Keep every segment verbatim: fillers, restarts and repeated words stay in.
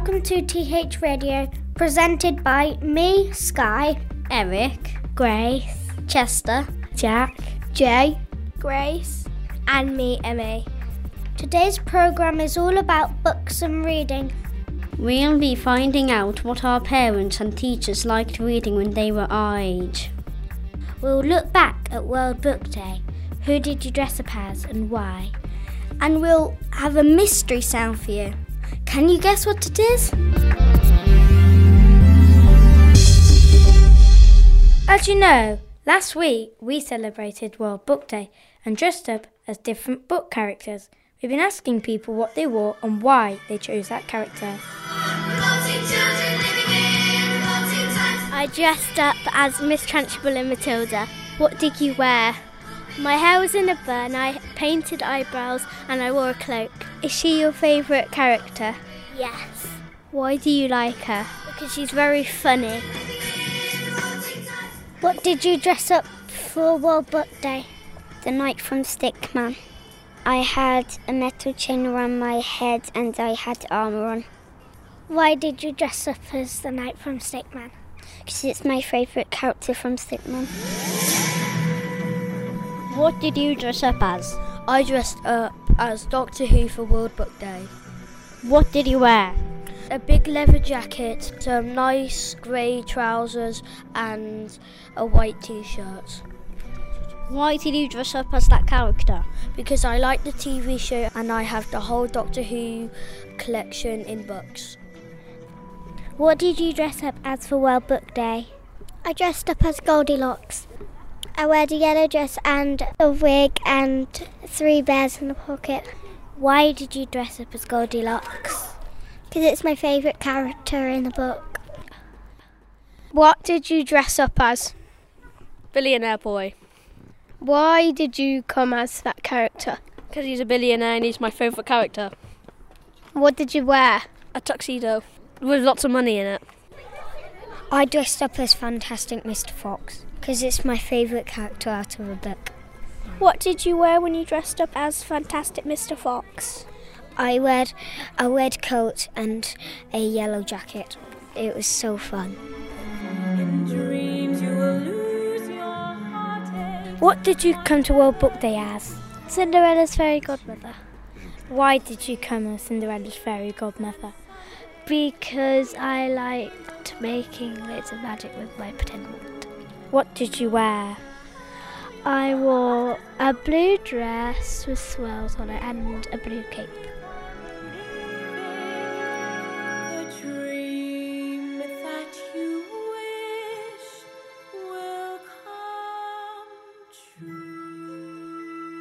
welcome to T H Radio, presented by me, Sky, Eric, Grace, Chester, Jack, Jay, Grace, and me, Emmy. Today's programme is all about books and reading. We'll be finding out what our parents and teachers liked reading when they were our age. We'll look back at World Book Day. Who did you dress up as and why? And we'll have a mystery sound for you. Can you guess what it is? As you know, last week we celebrated World Book Day and dressed up as different book characters. We've been asking people what they wore and why they chose that character. I dressed up as Miss Trunchbull and Matilda. What did you wear? My hair was in a bun, I painted eyebrows and I wore a cloak. Is she your favourite character? Yes. Why do you like her? Because she's very funny. What did you dress up for World Book Day? The Knight from Stickman. I had a metal chain around my head and I had armour on. Why did you dress up as the Knight from Stickman? Because it's my favourite character from Stickman. What did you dress up as? I dressed up as Doctor Who for World Book Day. What did you wear? A big leather jacket, some nice grey trousers and a white t-shirt. Why did you dress up as that character? Because I like the T V show and I have the whole Doctor Who collection in books. What did you dress up as for World Book Day? I dressed up as Goldilocks. I wear a yellow dress and a wig and three bears in a pocket. Why did you dress up as Goldilocks? Because it's my favourite character in the book. What did you dress up as? Billionaire boy. Why did you come as that character? Because he's a billionaire and he's my favourite character. What did you wear? A tuxedo with lots of money in it. I dressed up as Fantastic Mister Fox because it's my favourite character out of a book. What did you wear when you dressed up as Fantastic Mister Fox? I wore a red coat and a yellow jacket. It was so fun. In dreams you will lose your heart. What did you come to World Book Day as? Cinderella's fairy godmother. Why did you come as Cinderella's fairy godmother? Because I liked making loads of magic with my pretend wand. What did you wear? I wore a blue dress with swirls on it and a blue cape. The dream that you wish will come true.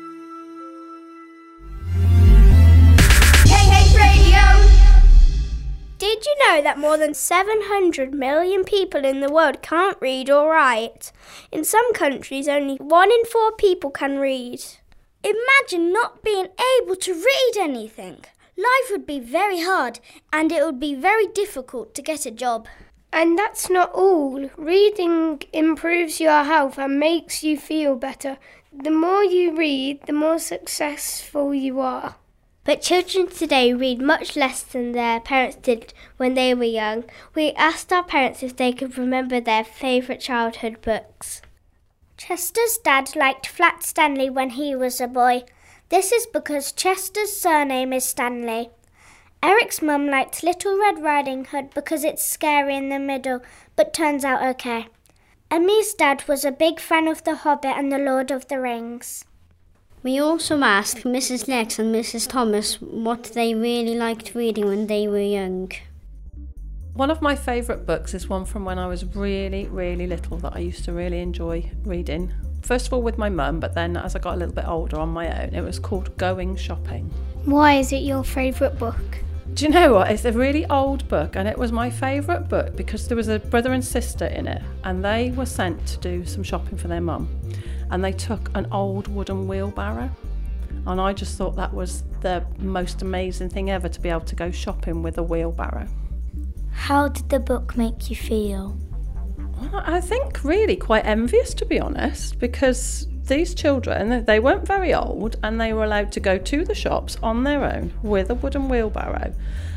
T H Radio! Did you know that more than seven hundred million people in the world can't read or write? In some countries, only one in four people can read. Imagine not being able to read anything. Life would be very hard and it would be very difficult to get a job. And that's not all. Reading improves your health and makes you feel better. The more you read, the more successful you are. But children today read much less than their parents did when they were young. We asked our parents if they could remember their favourite childhood books. Chester's dad liked Flat Stanley when he was a boy. This is because Chester's surname is Stanley. Eric's mum liked Little Red Riding Hood because it's scary in the middle, but turns out okay. Emmy's dad was a big fan of The Hobbit and The Lord of the Rings. We also asked Missus Lex and Missus Thomas what they really liked reading when they were young. One of my favourite books is one from when I was really, really little that I used to really enjoy reading. First of all with my mum, but then as I got a little bit older on my own. It was called Going Shopping. Why is it your favourite book? Do you know what? It's a really old book and it was my favourite book because there was a brother and sister in it and they were sent to do some shopping for their mum. And they took an old wooden wheelbarrow. And I just thought that was the most amazing thing ever, to be able to go shopping with a wheelbarrow. How did the book make you feel? Well, I think really quite envious, to be honest, because these children, they weren't very old and they were allowed to go to the shops on their own with a wooden wheelbarrow.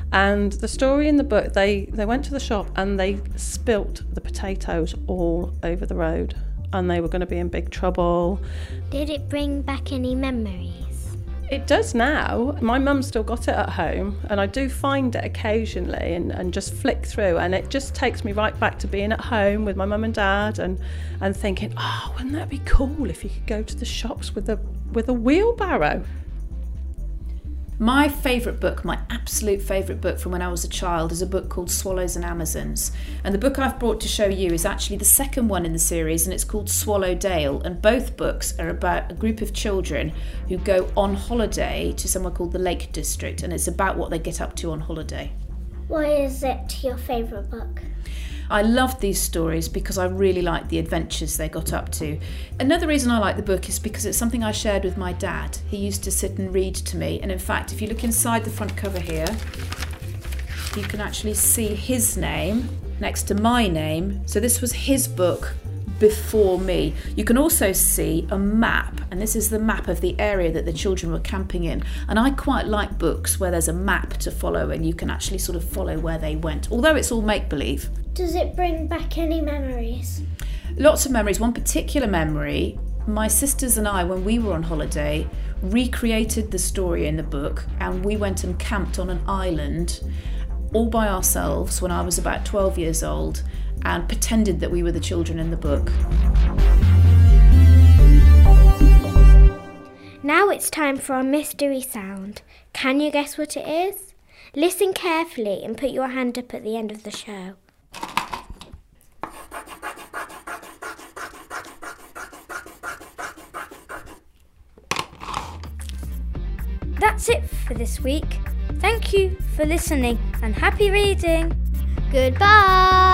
And the story in the book, they, they went to the shop and they spilt the potatoes all over the road, and they were going to be in big trouble. Did it bring back any memories? It does now. My mum's still got it at home, and I do find it occasionally and, and just flick through, and it just takes me right back to being at home with my mum and dad and, and thinking, oh, wouldn't that be cool if you could go to the shops with a with a wheelbarrow? My favourite book, my absolute favourite book from when I was a child, is a book called Swallows and Amazons. And the book I've brought to show you is actually the second one in the series, and it's called Swallowdale. And both books are about a group of children who go on holiday to somewhere called the Lake District, and it's about what they get up to on holiday. Why is it your favourite book? I loved these stories because I really liked the adventures they got up to. Another reason I like the book is because it's something I shared with my dad. He used to sit and read to me, and in fact, if you look inside the front cover here, you can actually see his name next to my name. So this was his book before me. You can also see a map, and this is the map of the area that the children were camping in. And I quite like books where there's a map to follow and you can actually sort of follow where they went, although it's all make-believe. Does it bring back any memories? Lots of memories. One particular memory, my sisters and I, when we were on holiday, recreated the story in the book, and we went and camped on an island all by ourselves when I was about twelve years old, and pretended that we were the children in the book. Now it's time for our mystery sound. Can you guess what it is? Listen carefully and put your hand up at the end of the show. That's it for this week. Thank you for listening and happy reading. Goodbye.